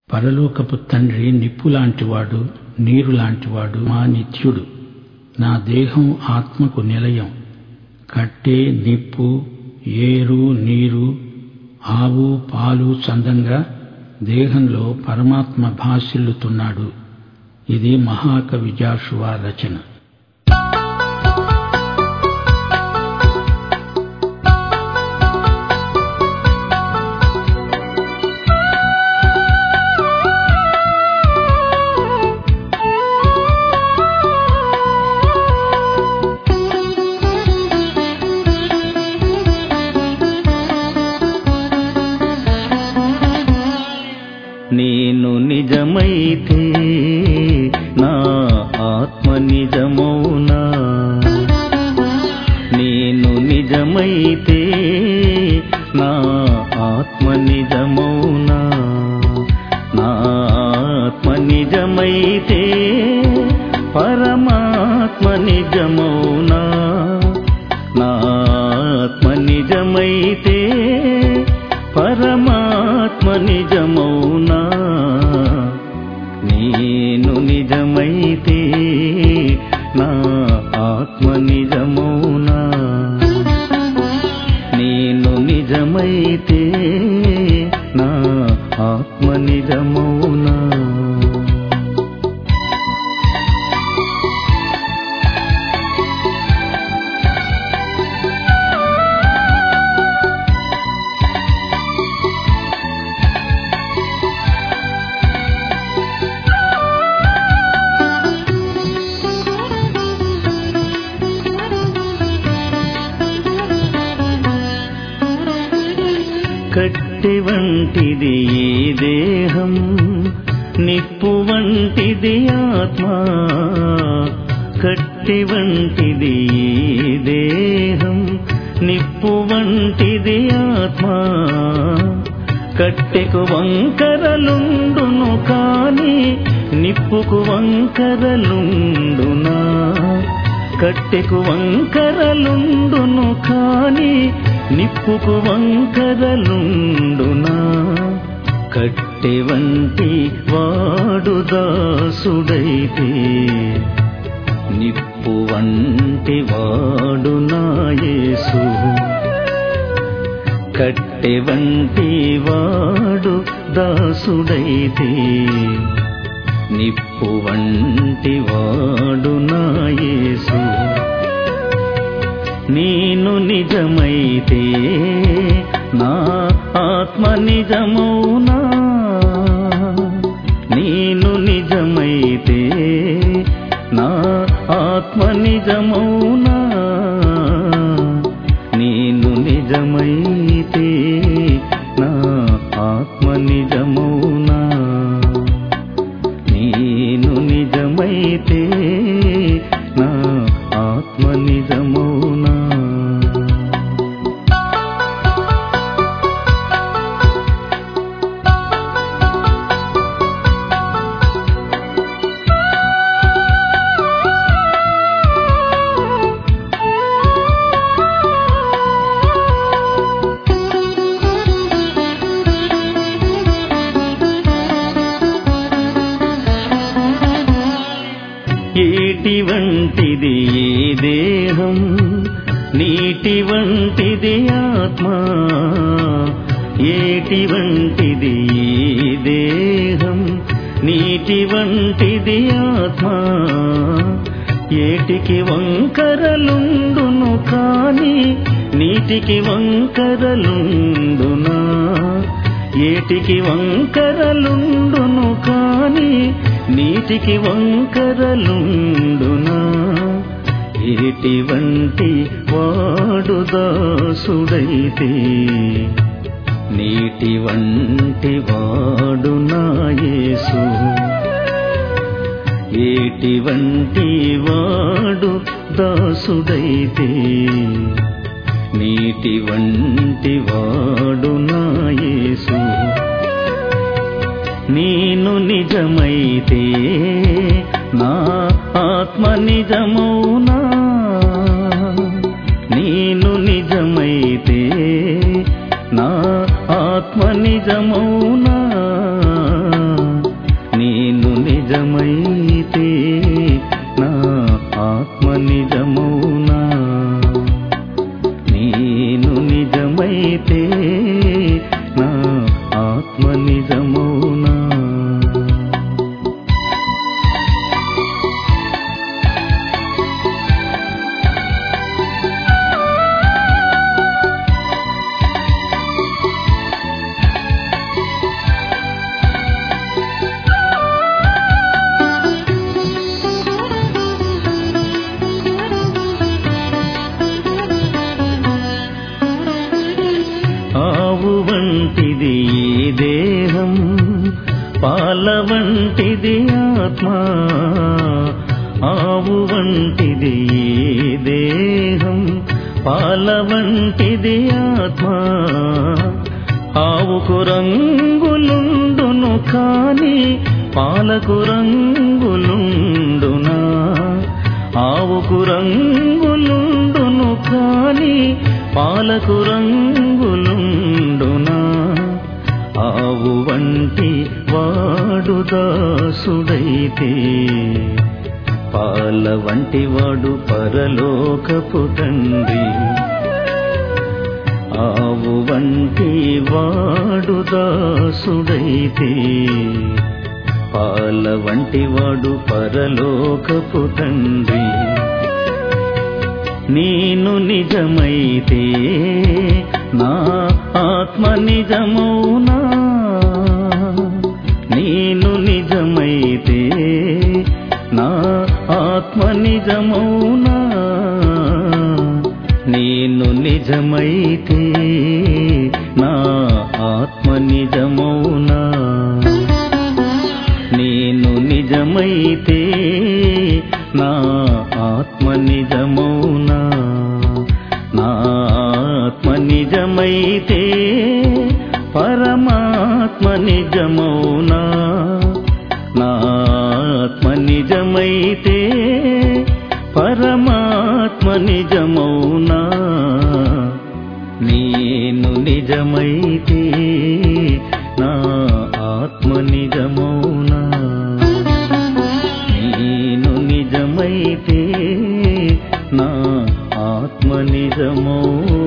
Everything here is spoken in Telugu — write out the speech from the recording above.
పరలోకపు తండ్రి నిప్పులాంటివాడు, నీరులాంటివాడు, మా నిత్యుడు. నా దేహం ఆత్మకు నిలయం. కట్టె, నిప్పు, ఏరు, నీరు, ఆవు, పాలు చందంగా దేహంలో పరమాత్మ భాసిల్లుతున్నాడు. ఇది మహాకవి జాషువా రచన. నేను నిజమైతే నా ఆత్మ నిజమౌనా? నేను నిజమైతే నా ఆత్మ నిజమౌనా? నా ఆత్మ నిజమైతే పరమాత్మ నిజమౌనా? నా ఆత్మ నిజమైతే పరమాత్మ నిజమౌనా? నేను నిజమైతే నా ఆత్మ నిజమౌనా? నేను నిజమైతే నా ఆత్మ నిజమౌనా? కట్టె వంటిది ఈ దేహం, నిప్పు వంటిది ఆత్మ. కట్టె వంటిది ఈ దేహం, నిప్పు వంటిది ఆత్మ. కట్టెకు వంకరలుండును కాని నిప్పుకు వంకరలుండునా? కట్టెకు వంకరలుండును కాని నిప్పుకు వంకరలుండునా? కట్టె వంటి వాడు దాసుడైతే నిప్పు వంటి వాడు నా యేసు. కట్టె వంటి వాడు దాసుడైతే నిప్పు వంటి వాడు నా యేసు. నేను నిజమైతే నా ఆత్మ నిజమౌనా? నేను నిజమైతే నా ఆత్మ నిజమౌనా? నేను నిజమైతే నా ఆత్మ నిజమౌనా? నేను నిజమైతే నా ఆత్మ నిజమౌనా? ఏటి వంటిది ఈ దేహం, నీటి వంటిది ఆత్మ. ఏటి వంటిది ఈ దేహం, నీటి వంటిది ఆత్మ. ఏటికి వంకరలుండును కాని నీటికి వంకరలుండునా? ఏటికి వంకరలుండును కాని నీటికి వంకరలుండునా? ఏటి వంటి వాడు దాసుడైతే నీటి వంటి వాడు నా యేసు. ఏటి వంటి వాడు దాసుడైతే నీటి వంటి వాడు నా యేసు. నేను నిజమైతే నా ఆత్మ నిజమౌనా? నేను నిజమైతే నా ఆత్మ నిజమౌనా? ఆత్మ నిజమౌనా ఆవు వంటిది ఈ దేహం, పాల వంటిది ఆత్మ. ఆవు వంటిది ఈ దేహం, పాల వంటిది ఆత్మ. ఆవుకు రంగులుండును కాని పాలకు రంగులుండునా? ఆవుకు రంగులుండును కాని పాలకు రంగులుండునా? ఆవు వంటి వాడు దాసుడైతే పాల వంటి వాడు పరలోకపు తండ్రి. ఆవు వంటి వాడు దాసుడైతే పాల వంటి వాడు పరలోకపు తండ్రి. నేను నిజమైతే నా ఆత్మ నిజమౌనా? నేను నిజమైతే నా ఆత్మ నిజమౌనా? నేను నిజమైతే నా ఆత్మ నిజమౌనా? నేను నిజమైతే నా ఆత్మ నిజమౌనా? నా ఆత్మ నిజమైతే పరమాత్మ నిజమౌనా? నా ఆత్మ నిజమైతే పరమాత్మ నిజమౌనా? నేను నిజమైతే నా ఆత్మ నిజమౌనా? నేను నిజమైతే నా ఆత్మ నిజమౌనా?